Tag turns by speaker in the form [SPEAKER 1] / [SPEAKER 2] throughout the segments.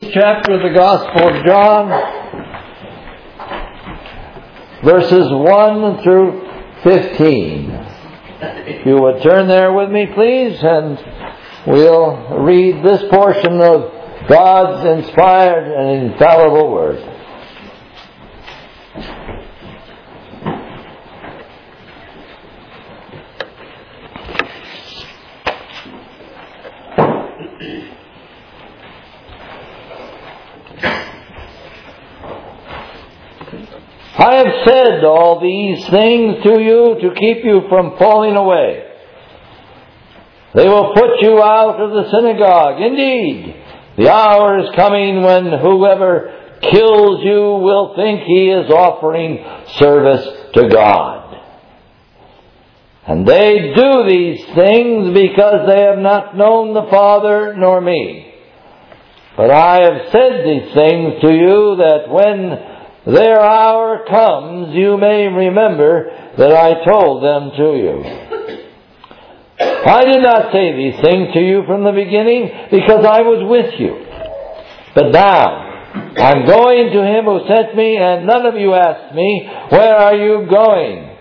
[SPEAKER 1] chapter of the Gospel of John, verses 1 through 15. If you would turn there with me, please, and we'll read this portion of God's inspired and infallible Word. I have said all these things to you to keep you from falling away. They will put you out of the synagogue. Indeed, the hour is coming when whoever kills you will think he is offering service to God. And they do these things because they have not known the Father nor me. But I have said these things to you that when their hour comes, you may remember that I told them to you. I did not say these things to you from the beginning because I was with you. But now, I'm going to him who sent me, and none of you asked me, where are you going?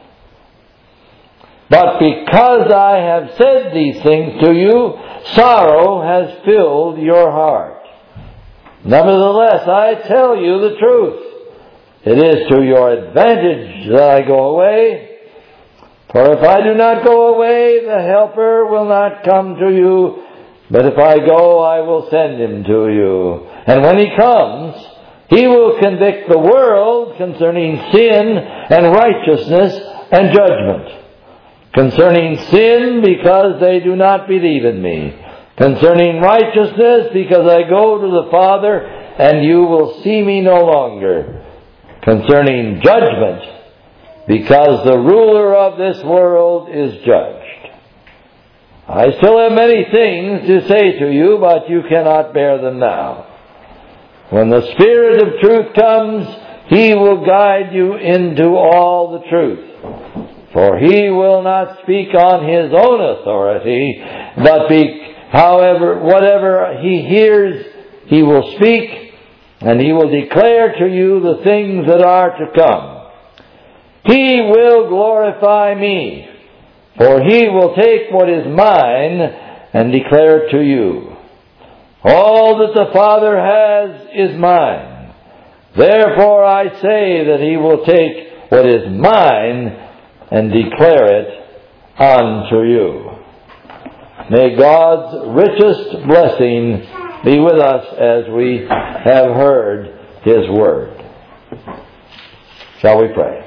[SPEAKER 1] But because I have said these things to you, sorrow has filled your heart. Nevertheless, I tell you the truth. It is to your advantage that I go away. For if I do not go away, the Helper will not come to you. But if I go, I will send him to you. And when he comes, he will convict the world concerning sin and righteousness and judgment. Concerning sin, because they do not believe in me. Concerning righteousness, because I go to the Father, and you will see me no longer. Concerning judgment, because the ruler of this world is judged. I still have many things to say to you, but you cannot bear them now. When the Spirit of truth comes, He will guide you into all the truth. For He will not speak on His own authority, but whatever He hears, He will speak, and He will declare to you the things that are to come. He will glorify me, for He will take what is mine and declare it to you. All that the Father has is mine. Therefore I say that He will take what is mine and declare it unto you. May God's richest blessing be with us as we have heard His Word. Shall we pray?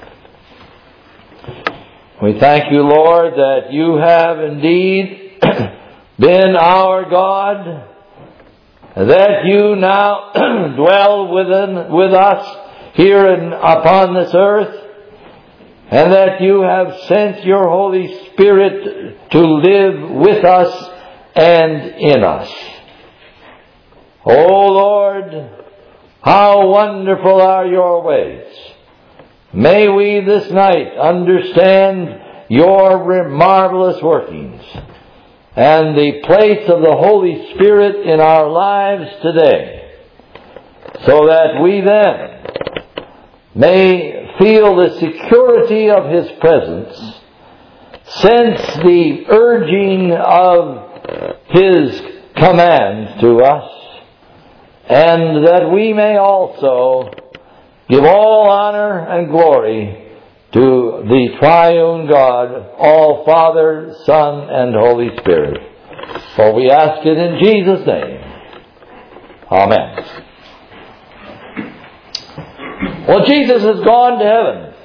[SPEAKER 1] We thank you, Lord, that you have indeed been our God, that you now dwell with us here upon this earth, and that you have sent your Holy Spirit to live with us and in us. O Lord, how wonderful are your ways. May we this night understand your marvelous workings and the place of the Holy Spirit in our lives today, so that we then may feel the security of His presence, sense the urging of His commands to us, and that we may also give all honor and glory to the triune God, all Father, Son, and Holy Spirit. For we ask it in Jesus' name. Amen. Well, Jesus has gone to heaven.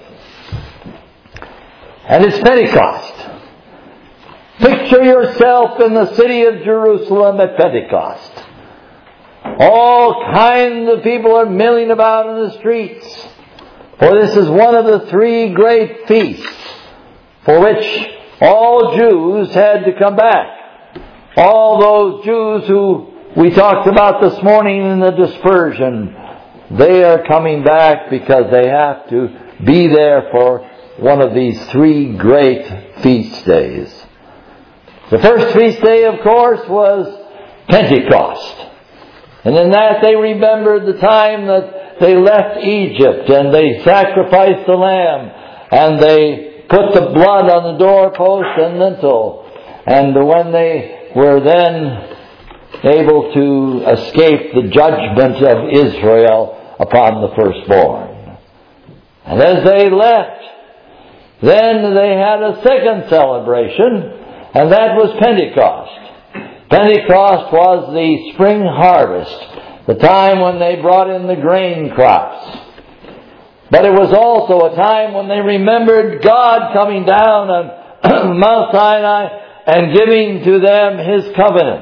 [SPEAKER 1] And it's Pentecost. Picture yourself in the city of Jerusalem at Pentecost. All kinds of people are milling about in the streets. For this is one of the three great feasts for which all Jews had to come back. All those Jews who we talked about this morning in the dispersion, they are coming back because they have to be there for one of these three great feast days. The first feast day, of course, was Pentecost. And in that they remembered the time that they left Egypt and they sacrificed the lamb and they put the blood on the doorpost and lintel. And when they were then able to escape the judgment of Israel upon the firstborn. And as they left, then they had a second celebration, and that was Pentecost. Pentecost was the spring harvest, the time when they brought in the grain crops. But it was also a time when they remembered God coming down on Mount Sinai and giving to them His covenant.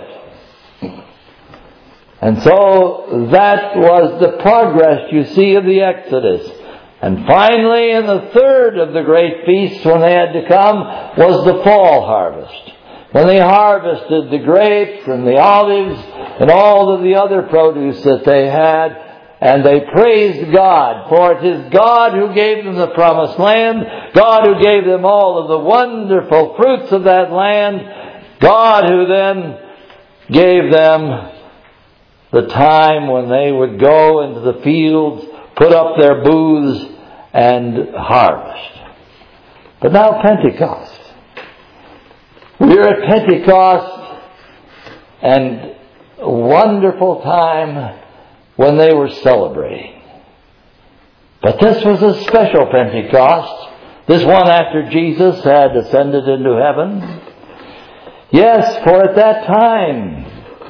[SPEAKER 1] And so that was the progress, you see, of the Exodus. And finally, in the third of the great feasts, when they had to come, was the fall harvest. When they harvested the grapes and the olives and all of the other produce that they had, and they praised God, for it is God who gave them the promised land, God who gave them all of the wonderful fruits of that land, God who then gave them the time when they would go into the fields, put up their booths, and harvest. But now Pentecost. We're at Pentecost, and a wonderful time when they were celebrating. But this was a special Pentecost, this one after Jesus had ascended into heaven. Yes, for at that time,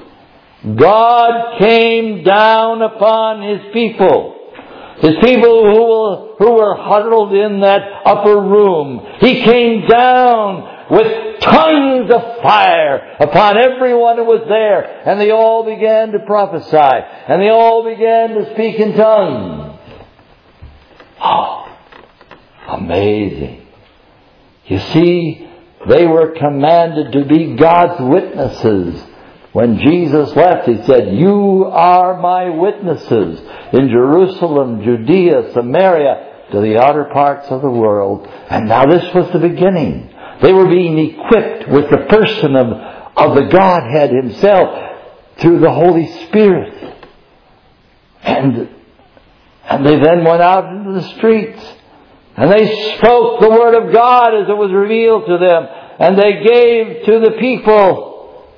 [SPEAKER 1] God came down upon His people. His people who were huddled in that upper room. He came down with tongues of fire upon everyone who was there. And they all began to prophesy. And they all began to speak in tongues. Oh, amazing. You see, they were commanded to be God's witnesses. When Jesus left, He said, "You are my witnesses in Jerusalem, Judea, Samaria, to the outer parts of the world." And now this was the beginning. They were being equipped with the person of the Godhead Himself through the Holy Spirit. And they then went out into the streets. And they spoke the Word of God as it was revealed to them. And they gave to the people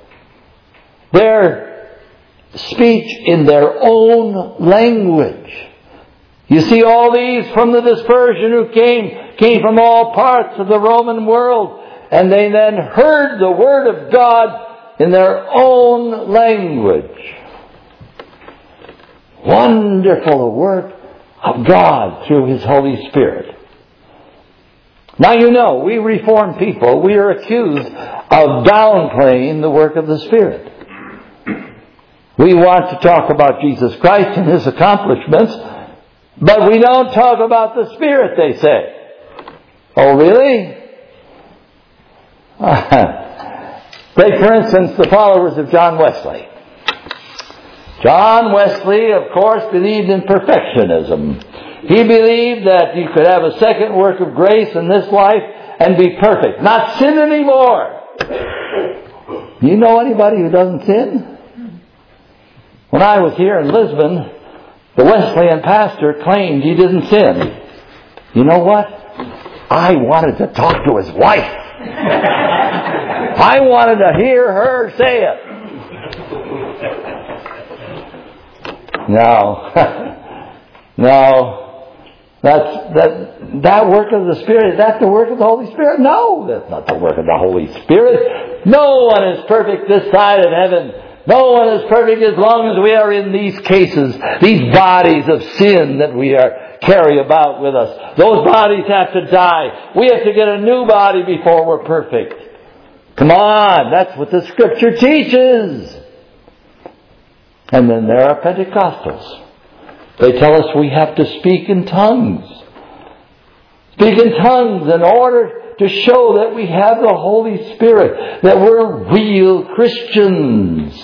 [SPEAKER 1] their speech in their own language. You see, all these from the dispersion who came from all parts of the Roman world, and they then heard the Word of God in their own language. Wonderful work of God through His Holy Spirit. Now you know, we Reformed people, we are accused of downplaying the work of the Spirit. We want to talk about Jesus Christ and His accomplishments, but we don't talk about the Spirit, they say. Oh, really? Take, for instance, the followers of John Wesley. John Wesley, of course, believed in perfectionism. He believed that you could have a second work of grace in this life and be perfect. Not sin anymore. You know anybody who doesn't sin? When I was here in Lisbon, the Wesleyan pastor claimed he didn't sin. You know what? I wanted to talk to his wife. I wanted to hear her say it. No. That work of the Spirit, is that the work of the Holy Spirit? No, that's not the work of the Holy Spirit. No one is perfect this side of heaven. No one is perfect as long as we are in these cases, these bodies of sin that we carry about with us. Those bodies have to die. We have to get a new body before we're perfect. Come on, that's what the Scripture teaches. And then there are Pentecostals. They tell us we have to speak in tongues. Speak in tongues in order to show that we have the Holy Spirit, that we're real Christians.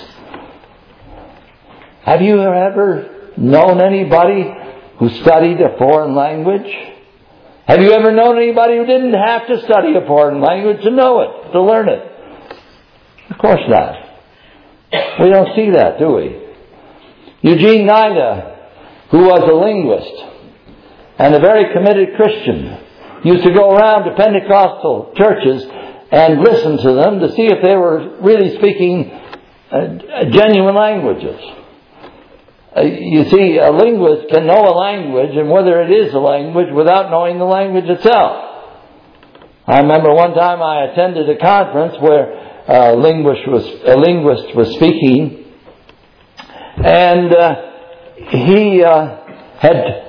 [SPEAKER 1] Have you ever known anybody who studied a foreign language? Have you ever known anybody who didn't have to study a foreign language to know it, to learn it? Of course not. We don't see that, do we? Eugene Nida, who was a linguist and a very committed Christian, used to go around to Pentecostal churches and listen to them to see if they were really speaking genuine languages. You see, a linguist can know a language and whether it is a language without knowing the language itself. I remember one time I attended a conference where a linguist was speaking, and he had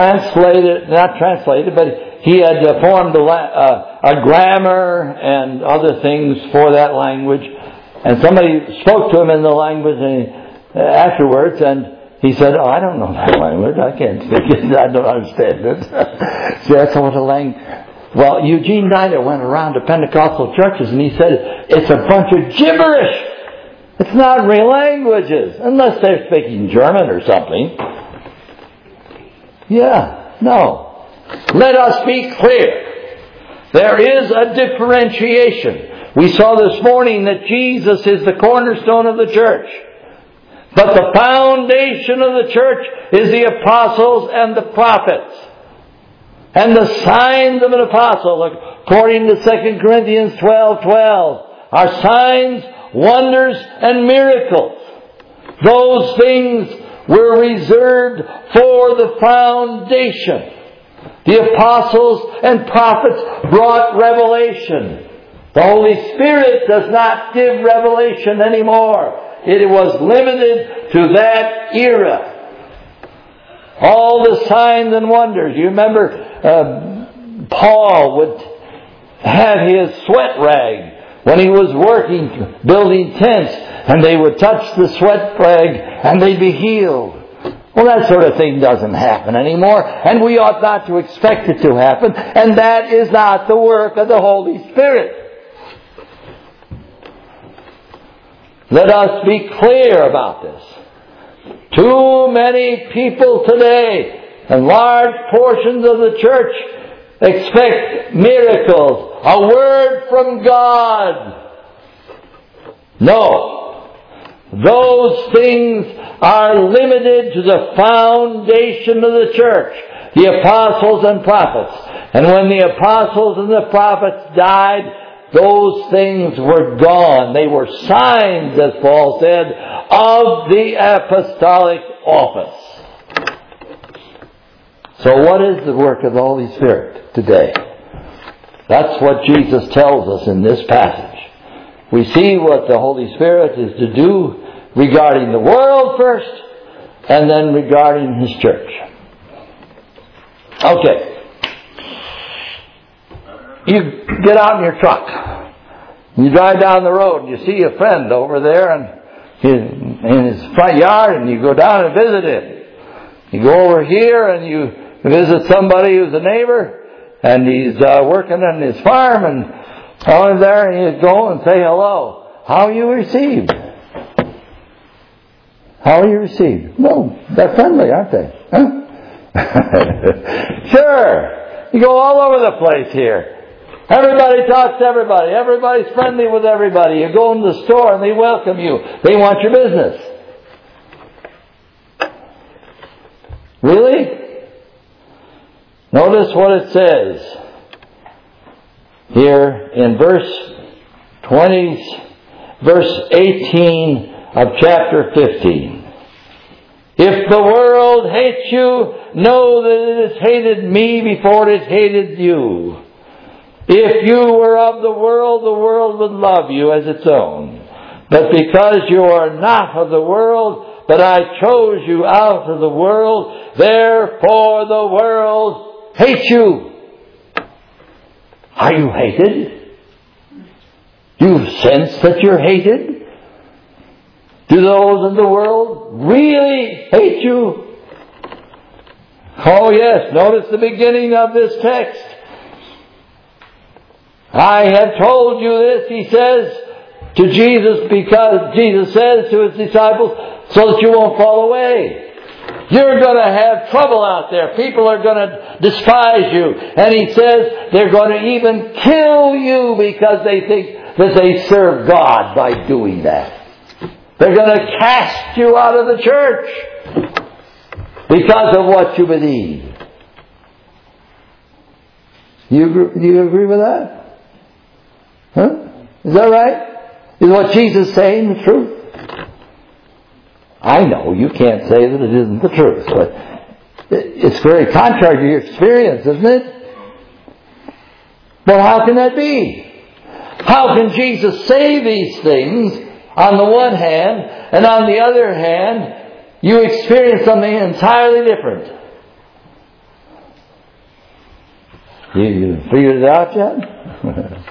[SPEAKER 1] he had formed a grammar and other things for that language. And somebody spoke to him in the language afterwards, and he said, "Oh, I don't know that language. I can't speak it. I don't understand it." See, that's what a language. Well, Eugene Nida went around to Pentecostal churches, and he said, "It's a bunch of gibberish. It's not real languages, unless they're speaking German or something." Yeah, no. Let us be clear. There is a differentiation. We saw this morning that Jesus is the cornerstone of the church. But the foundation of the church is the apostles and the prophets. And the signs of an apostle, according to 2 Corinthians 12:12, are signs, wonders, and miracles. Those things were reserved for the foundation. The apostles and prophets brought revelation. The Holy Spirit does not give revelation anymore. It was limited to that era. All the signs and wonders. You remember Paul would have his sweat rag when he was working, building tents, and they would touch the sweat rag and they'd be healed. Well, that sort of thing doesn't happen anymore, and we ought not to expect it to happen, and that is not the work of the Holy Spirit. Let us be clear about this. Too many people today, and large portions of the church, expect miracles, a word from God. No. Those things are limited to the foundation of the church, the apostles and prophets. And when the apostles and the prophets died, those things were gone. They were signs, as Paul said, of the apostolic office. So what is the work of the Holy Spirit today? That's what Jesus tells us in this passage. We see what the Holy Spirit is to do regarding the world first, and then regarding His church. Okay. You get out in your truck. You drive down the road and you see a friend over there in his front yard, and you go down and visit him. You go over here and you visit somebody who's a neighbor, and he's working on his farm, and over there and you go and say hello. How are you received? How are you received? Well, they're friendly, aren't they? Huh? Sure. You go all over the place here. Everybody talks to everybody. Everybody's friendly with everybody. You go in the store and they welcome you. They want your business. Really? Notice what it says here in verse 18 of chapter 15. If the world hates you, know that it has hated me before it hated you. If you were of the world would love you as its own. But because you are not of the world, but I chose you out of the world, therefore the world hates you. Are you hated? Do you sense that you're hated? Do those in the world really hate you? Oh yes, notice the beginning of this text. I have told you this, he says to Jesus, because Jesus says to his disciples, so that you won't fall away. You're going to have trouble out there. People are going to despise you. And he says they're going to even kill you because they think that they serve God by doing that. They're going to cast you out of the church because of what you believe. Do you agree with that? Huh? Is that right? Is what Jesus is saying the truth? I know you can't say that it isn't the truth, but it's very contrary to your experience, isn't it? Well, how can that be? How can Jesus say these things on the one hand, and on the other hand, you experience something entirely different? You figured it out yet?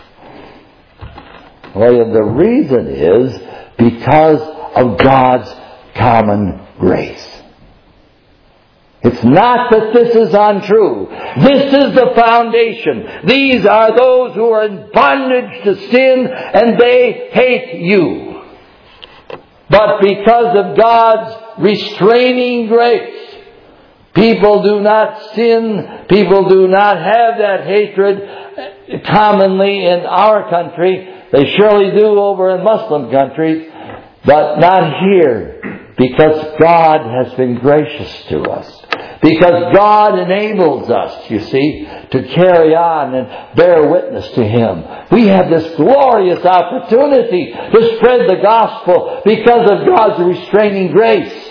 [SPEAKER 1] Well, the reason is because of God's common grace. It's not that this is untrue. This is the foundation. These are those who are in bondage to sin, and they hate you. But because of God's restraining grace, people do not sin. People do not have that hatred commonly in our country. They surely do over in Muslim countries, but not here, because God has been gracious to us. Because God enables us, you see, to carry on and bear witness to Him. We have this glorious opportunity to spread the gospel because of God's restraining grace.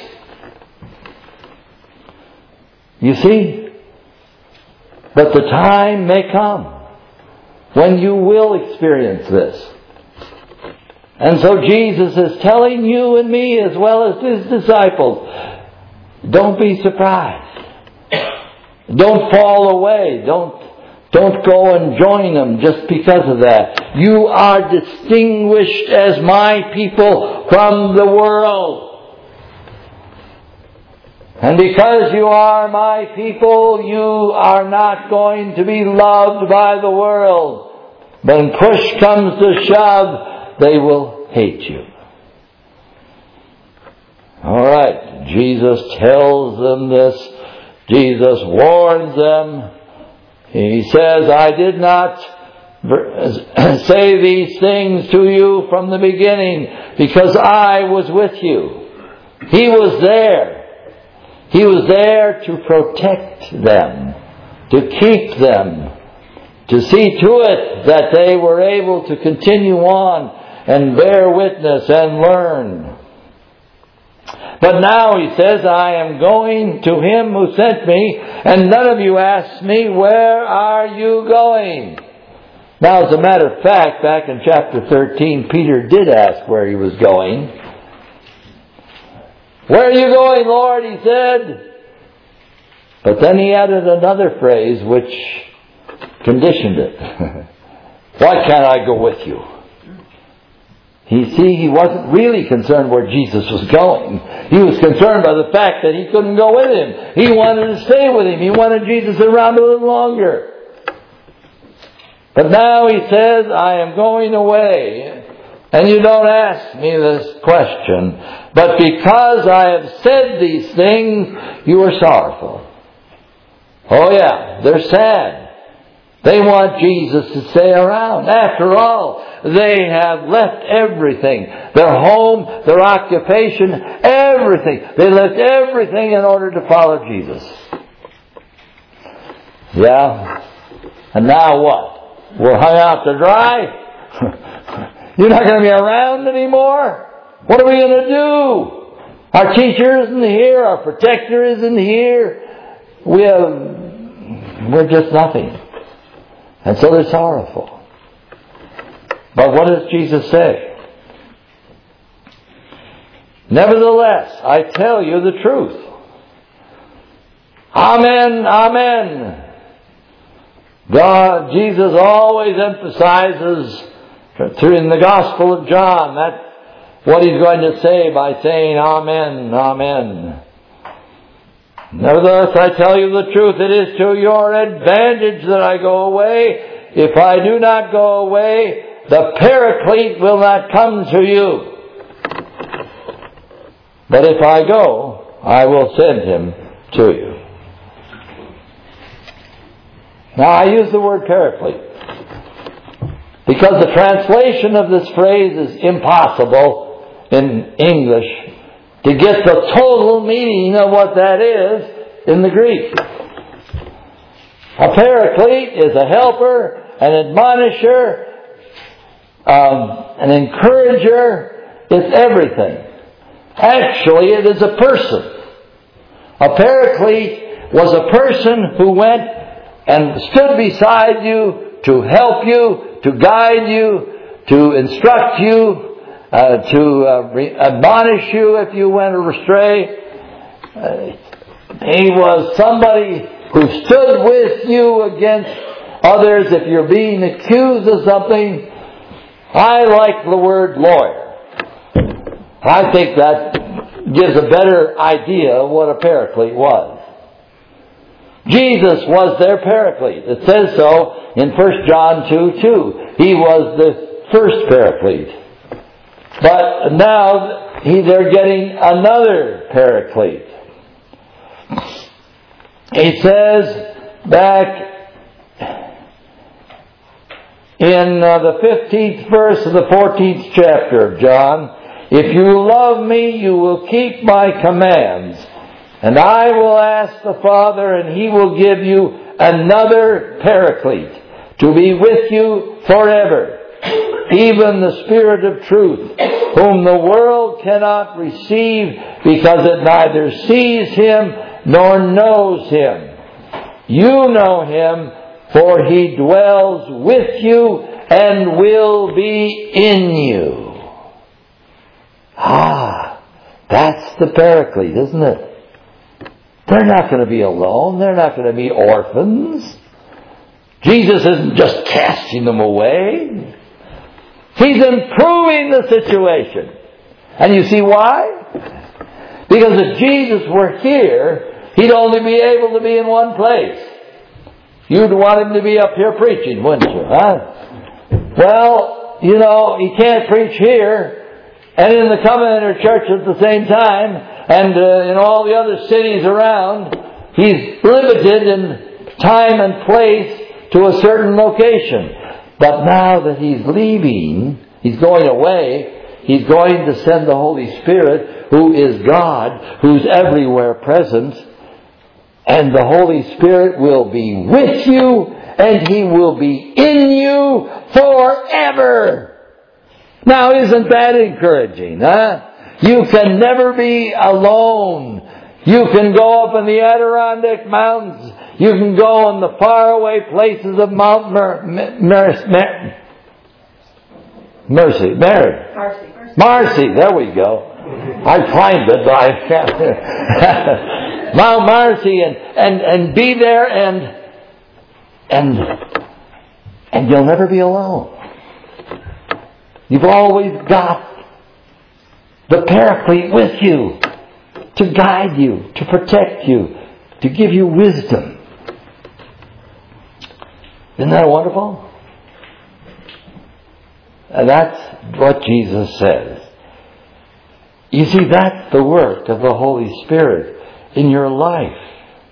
[SPEAKER 1] You see? But the time may come when you will experience this. And so Jesus is telling you and me as well as His disciples, don't be surprised. Don't fall away. Don't go and join them just because of that. You are distinguished as my people from the world. And because you are my people, you are not going to be loved by the world. When push comes to shove, they will hate you. All right. Jesus tells them this. Jesus warns them. He says, I did not say these things to you from the beginning because I was with you. He was there. He was there to protect them, to keep them, to see to it that they were able to continue on and bear witness and learn. But now, he says, I am going to Him who sent me, and none of you asked me, where are you going? Now, as a matter of fact, back in chapter 13, Peter did ask where he was going. Where are you going, Lord? He said. But then he added another phrase which conditioned it. Why can't I go with you? He wasn't really concerned where Jesus was going. He was concerned by the fact that he couldn't go with Him. He wanted to stay with Him. He wanted Jesus around a little longer. But now he says, I am going away. And you don't ask me this question. But because I have said these things, you are sorrowful. Oh yeah, they're sad. They want Jesus to stay around. After all, they have left everything. Their home, their occupation, everything. They left everything in order to follow Jesus. Yeah. And now what? We're hung out to dry? You're not going to be around anymore? What are we going to do? Our teacher isn't here. Our protector isn't here. We're just nothing. And so they're sorrowful. But what does Jesus say? Nevertheless, I tell you the truth. Amen, amen. Jesus always emphasizes in the Gospel of John that's what He's going to say by saying amen, amen. Nevertheless, I tell you the truth, it is to your advantage that I go away. If I do not go away, the Paraclete will not come to you. But if I go, I will send Him to you. Now, I use the word Paraclete because the translation of this phrase is impossible in English to get the total meaning of what that is in the Greek. A paraclete is a helper, an admonisher, an encourager. It's everything. Actually, it is a person. A paraclete was a person who went and stood beside you to help you, to guide you, to instruct you, to admonish you if you went astray. He was somebody who stood with you against others if you're being accused of something. I like the word lawyer. I think that gives a better idea of what a paraclete was. Jesus was their paraclete. It says so in 1 John 2:2. He was the first paraclete. But now they're getting another paraclete. He says back in the 15th verse of the 14th chapter of John, "If you love me, you will keep my commands. And I will ask the Father, and He will give you another paraclete to be with you forever. Even the Spirit of truth, whom the world cannot receive because it neither sees Him nor knows Him. You know Him, for He dwells with you and will be in you." That's the paraclete, isn't it? They're not going to be alone. They're not going to be orphans. Jesus isn't just casting them away. He's improving the situation. And you see why? Because if Jesus were here, He'd only be able to be in one place. You'd want Him to be up here preaching, wouldn't you? Well, He can't preach here and in the Covenanter Church at the same time, and in all the other cities around. He's limited in time and place to a certain location. But now that He's leaving, He's going away, He's going to send the Holy Spirit, who is God, who's everywhere present. And the Holy Spirit will be with you, and He will be in you forever. Now, isn't that encouraging, huh? You can never be alone. You can go up in the Adirondack Mountains. You can go in the faraway places of Mount Marcy. There we go. I climbed it, but I can't. Mount Marcy, and be there, and you'll never be alone. You've always got the Paraclete with you to guide you, to protect you, to give you wisdom. Isn't that wonderful? And that's what Jesus says. You see, that's the work of the Holy Spirit in your life.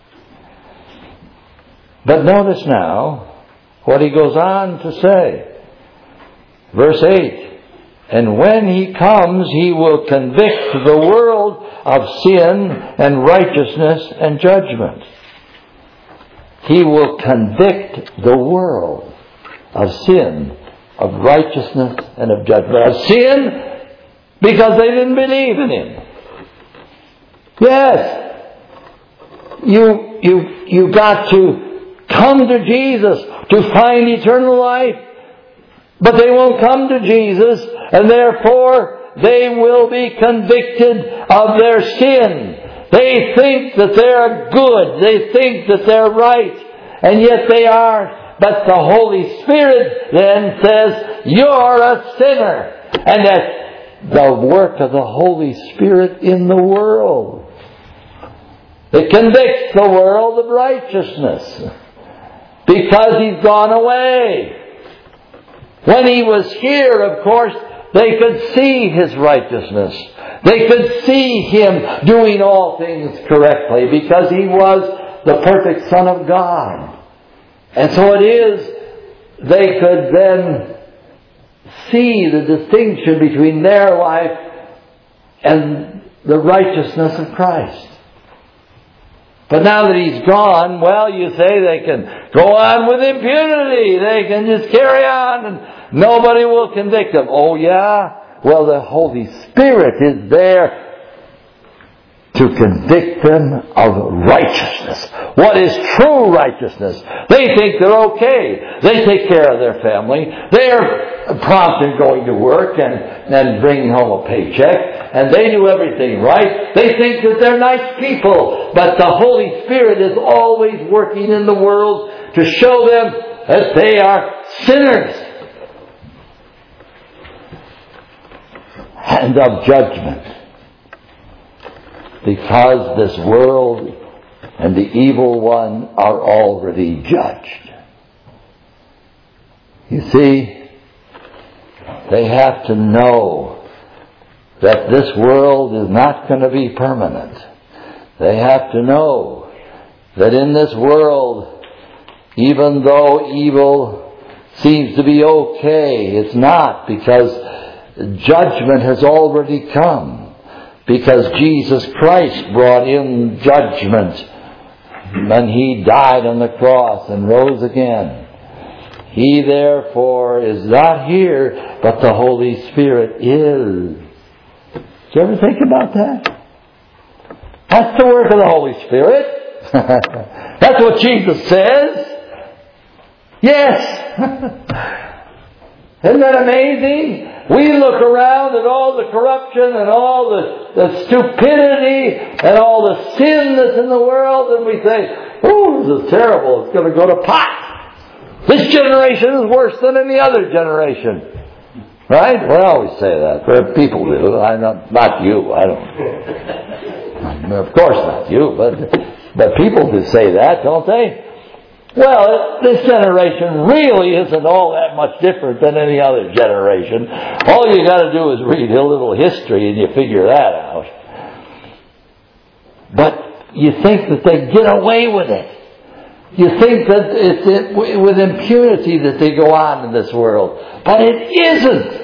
[SPEAKER 1] But notice now what He goes on to say. Verse 8. And when He comes, He will convict the world of sin and righteousness and judgment. He will convict the world of sin, of righteousness, and of judgment. Of sin, because they didn't believe in Him. Yes, you got to come to Jesus to find eternal life. But they won't come to Jesus, and therefore they will be convicted of their sin. They think that they're good. They think that they're right. And yet they aren't. But the Holy Spirit then says, you're a sinner. And that's the work of the Holy Spirit in the world. It convicts the world of righteousness because He's gone away. When He was here, of course, they could see His righteousness. They could see Him doing all things correctly because He was the perfect Son of God. And so it is, they could then see the distinction between their life and the righteousness of Christ. But now that He's gone, well, you say they can go on with impunity. They can just carry on and nobody will convict them. Oh yeah? Well, the Holy Spirit is there to convict them of righteousness. What is true righteousness? They think they're okay. They take care of their family. They are prompt in going to work and bringing home a paycheck. And they do everything right. They think that they're nice people. But the Holy Spirit is always working in the world to show them that they are sinners and of judgment. Because this world and the evil one are already judged. You see, they have to know that this world is not going to be permanent. They have to know that in this world, even though evil seems to be okay, it's not, because judgment has already come. Because Jesus Christ brought in judgment when He died on the cross and rose again. He therefore is not here, but the Holy Spirit is. Did you ever think about that? That's the work of the Holy Spirit. That's what Jesus says. Yes. Isn't that amazing? We look around at all the corruption and all the stupidity and all the sin that's in the world, and we say, oh, this is terrible. It's going to go to pot. This generation is worse than any other generation. Right? We always say that. But people do. Not you. I don't. Of course not you. But people do say that, don't they? Well, this generation really isn't all that much different than any other generation. All you got to do is read a little history and you figure that out. But you think that they get away with it. You think that it's with impunity that they go on in this world. But it isn't.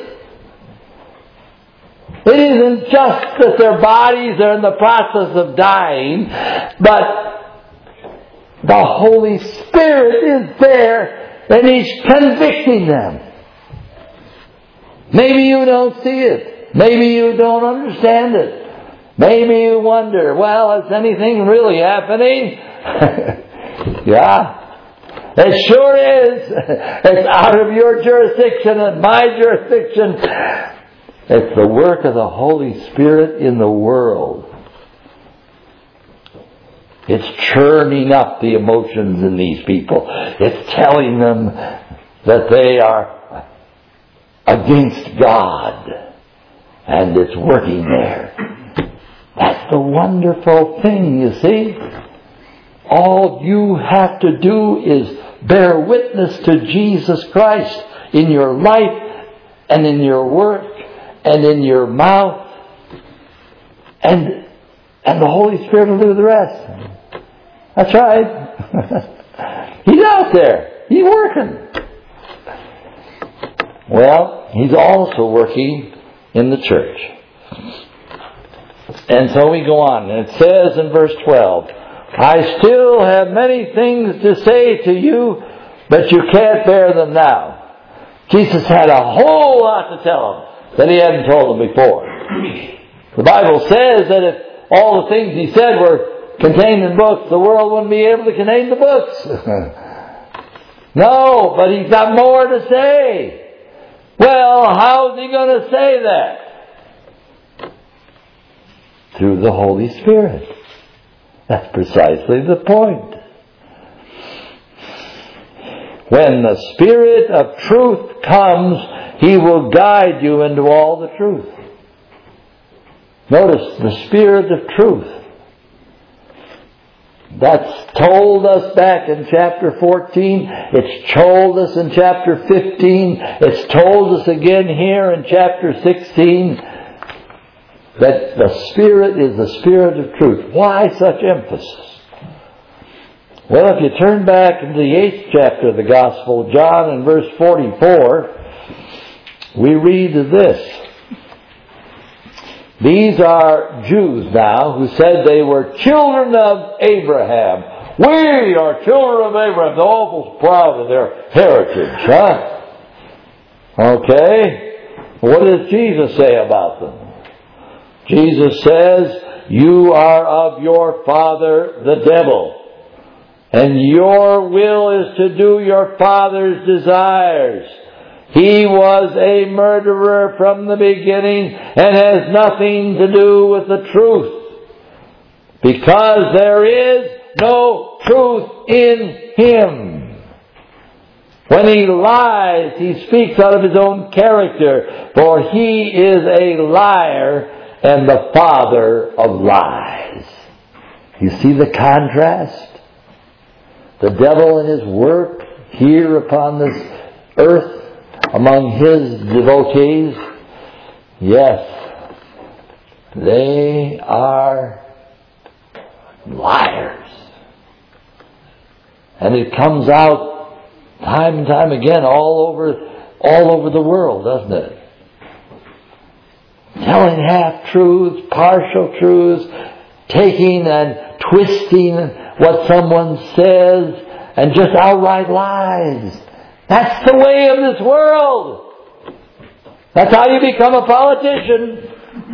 [SPEAKER 1] It isn't just that their bodies are in the process of dying, but the Holy Spirit is there and He's convicting them. Maybe you don't see it. Maybe you don't understand it. Maybe you wonder, well, is anything really happening? Yeah. It sure is. It's out of your jurisdiction and my jurisdiction. It's the work of the Holy Spirit in the world. It's churning up the emotions in these people. It's telling them that they are against God. And it's working there. That's the wonderful thing, you see. All you have to do is bear witness to Jesus Christ in your life and in your work and in your mouth. And the Holy Spirit will do the rest. That's right. He's out there. He's working. Well, He's also working in the church. And so we go on. And it says in verse 12, I still have many things to say to you, but you can't bear them now. Jesus had a whole lot to tell them that He hadn't told them before. The Bible says that if all the things He said were contained in books, the world wouldn't be able to contain the books. No, but He's got more to say. Well, how's He going to say that? Through the Holy Spirit. That's precisely the point. When the Spirit of truth comes, He will guide you into all the truth. Notice, the Spirit of truth. That's told us back in chapter 14. It's told us in chapter 15. It's told us again here in chapter 16. That the Spirit is the Spirit of truth. Why such emphasis? Well, if you turn back into the 8th chapter of the Gospel of John in verse 44, we read this. These are Jews now who said they were children of Abraham. We are children of Abraham. They're awful proud of their heritage, huh? Okay. What does Jesus say about them? Jesus says, you are of your father the devil, and your will is to do your father's desires. He was a murderer from the beginning and has nothing to do with the truth, because there is no truth in him. When he lies, he speaks out of his own character, for he is a liar and the father of lies. You see the contrast? The devil and his work here upon this earth among his devotees, yes, they are liars. And it comes out time and time again all over the world, doesn't it? Telling half-truths, partial truths, taking and twisting what someone says, and just outright lies. That's the way of this world. That's how you become a politician.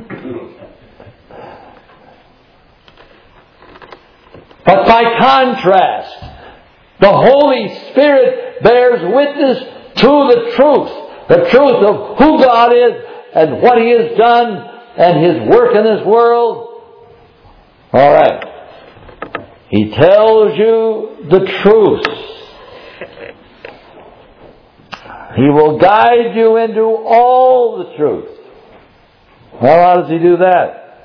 [SPEAKER 1] But by contrast, the Holy Spirit bears witness to the truth of who God is and what He has done and His work in this world. All right. He tells you the truth. He will guide you into all the truth. Well, how does He do that?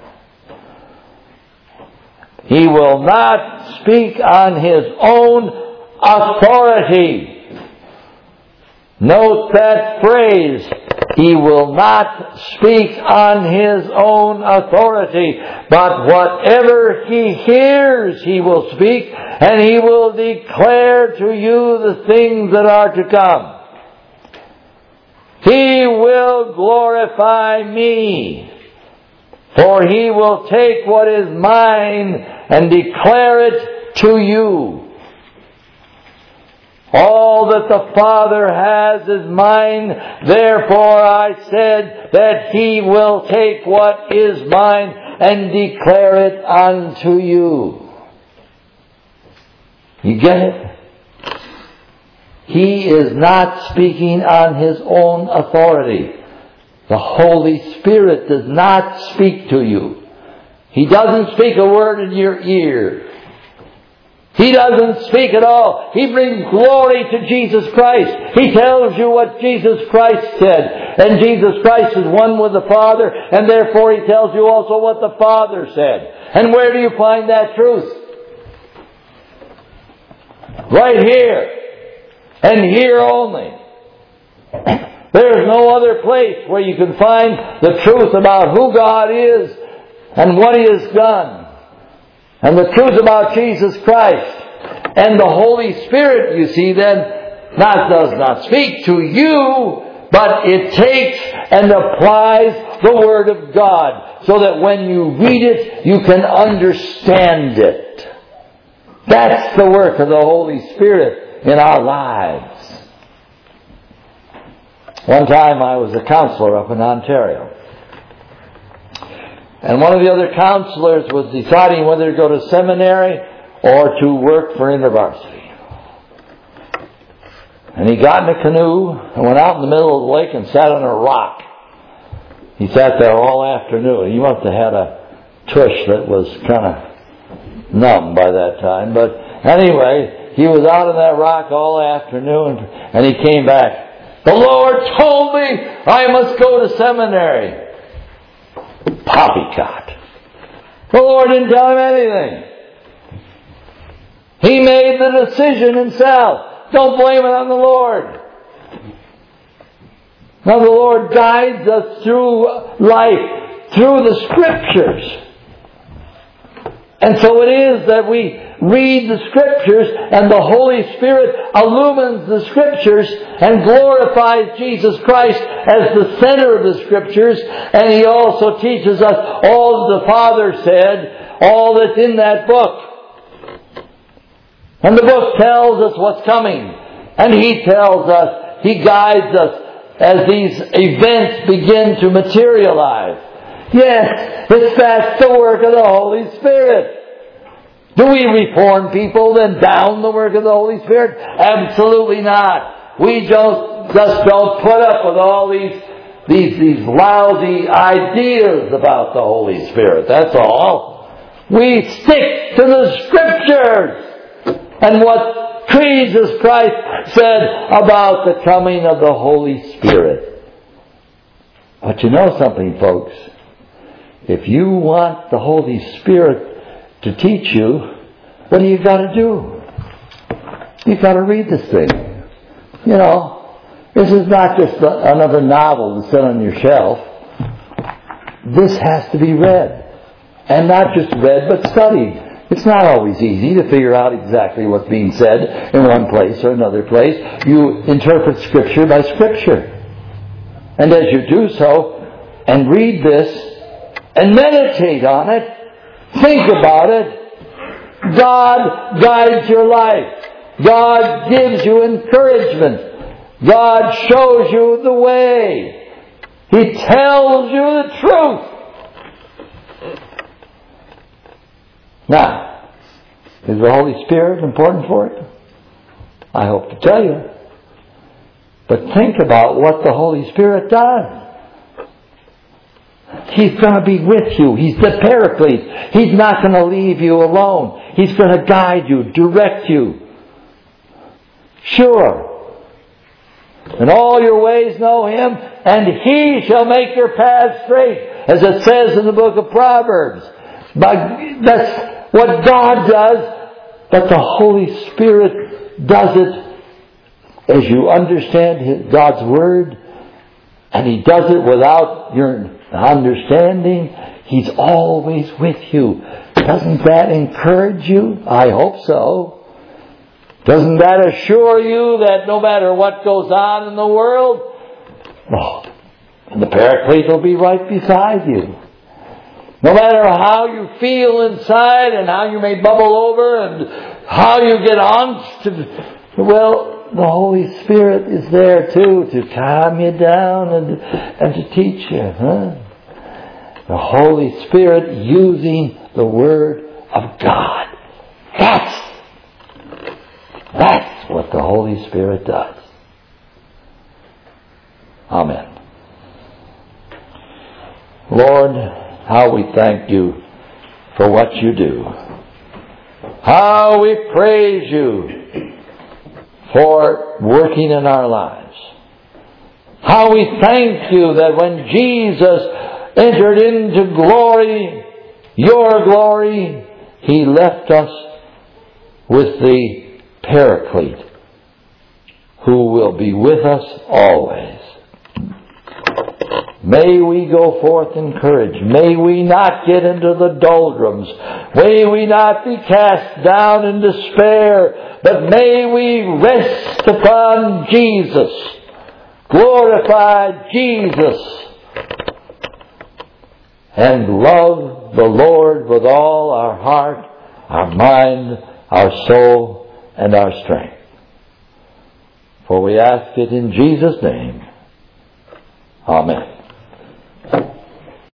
[SPEAKER 1] He will not speak on His own authority. Note that phrase. He will not speak on His own authority, but whatever He hears, He will speak, and He will declare to you the things that are to come. He will glorify me, for He will take what is mine and declare it to you. All that the Father has is mine, therefore I said that He will take what is mine and declare it unto you. You get it? He is not speaking on His own authority. The Holy Spirit does not speak to you. He doesn't speak a word in your ear. He doesn't speak at all. He brings glory to Jesus Christ. He tells you what Jesus Christ said. And Jesus Christ is one with the Father, and therefore He tells you also what the Father said. And where do you find that truth? Right here. And here only. There is no other place where you can find the truth about who God is and what He has done. And the truth about Jesus Christ. And the Holy Spirit, you see, then, does not speak to you, but it takes and applies the Word of God, so that when you read it, you can understand it. That's the work of the Holy Spirit in our lives. One time I was a counselor up in Ontario. And one of the other counselors was deciding whether to go to seminary or to work for InterVarsity. And he got in a canoe and went out in the middle of the lake and sat on a rock. He sat there all afternoon. He must have had a tush that was kind of numb by that time. But anyway, he was out on that rock all afternoon, and he came back. The Lord told me I must go to seminary. Poppycock. The Lord didn't tell him anything. He made the decision himself. Don't blame it on the Lord. Now the Lord guides us through life, through the Scriptures. And so it is that we read the Scriptures and the Holy Spirit illumines the Scriptures and glorifies Jesus Christ as the center of the Scriptures. And He also teaches us all that the Father said, all that's in that book. And the book tells us what's coming. And He tells us, He guides us as these events begin to materialize. Yes, that's the work of the Holy Spirit. Do we reform people and down the work of the Holy Spirit? Absolutely not. We just don't put up with all these lousy ideas about the Holy Spirit. That's all. We stick to the Scriptures and what Jesus Christ said about the coming of the Holy Spirit. But you know something, folks? If you want the Holy Spirit to teach you, what do you got to do? You've got to read this thing. You know, this is not just another novel to sit on your shelf. This has to be read. And not just read, but studied. It's not always easy to figure out exactly what's being said in one place or another place. You interpret Scripture by Scripture. And as you do so, and read this, and meditate on it, think about it, God guides your life. God gives you encouragement. God shows you the way. He tells you the truth. Now, is the Holy Spirit important for it? I hope to tell you. But think about what the Holy Spirit does. He's going to be with you. He's the Paraclete. He's not going to leave you alone. He's going to guide you, direct you. Sure. In all your ways know Him, and He shall make your paths straight, as it says in the book of Proverbs. That's what God does, but the Holy Spirit does it as you understand God's Word, and He does it without your understanding. He's always with you. Doesn't that encourage you? I hope so. Doesn't that assure you that no matter what goes on in the world, the Paraclete will be right beside you. No matter how you feel inside and how you may bubble over and how you get angst, well, the Holy Spirit is there too to calm you down and to teach you. The Holy Spirit using the Word of God. That's what the Holy Spirit does. Amen. Lord, how we thank You for what You do. How we praise You for working in our lives. How we thank You that when Jesus entered into glory, Your glory, He left us with the Paraclete, who will be with us always. May we go forth encouraged. May we not get into the doldrums. May we not be cast down in despair, but may we rest upon Jesus, glorify Jesus, and love the Lord with all our heart, our mind, our soul, and our strength. For we ask it in Jesus' name. Amen.